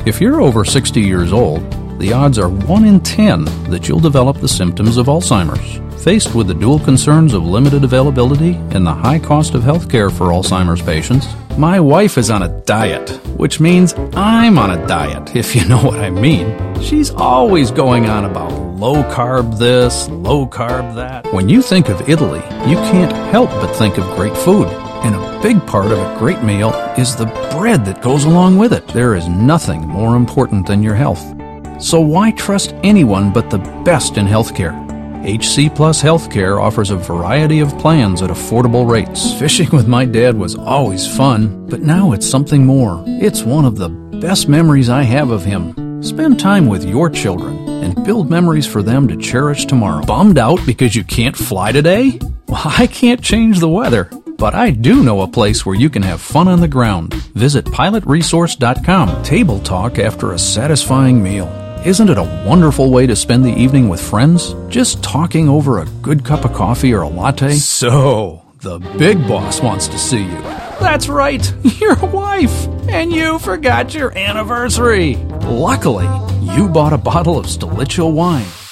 If you're over 60 years old, the odds are 1 in 10 that you'll develop the symptoms of Alzheimer's. Faced with the dual concerns of limited availability and the high cost of health care for Alzheimer's patients, my wife is on a diet, which means I'm on a diet, if you know what I mean. She's always going on about low-carb this, low-carb that. When you think of Italy, you can't help but think of great food. And a big part of a great meal is the bread that goes along with it. There is nothing more important than your health. So why trust anyone but the best in healthcare? HC Plus Healthcare offers a variety of plans at affordable rates. Fishing with my dad was always fun, but now it's something more. It's one of the best memories I have of him. Spend time with your children and build memories for them to cherish tomorrow. Bummed out because you can't fly today? Well, I can't change the weather, but I do know a place where you can have fun on the ground. Visit pilotresource.com. Table talk after a satisfying meal. Isn't it a wonderful way to spend the evening with friends? Just talking over a good cup of coffee or a latte? So, the big boss wants to see you. That's right, your wife! And you forgot your anniversary! Luckily, you bought a bottle of Stilicho wine.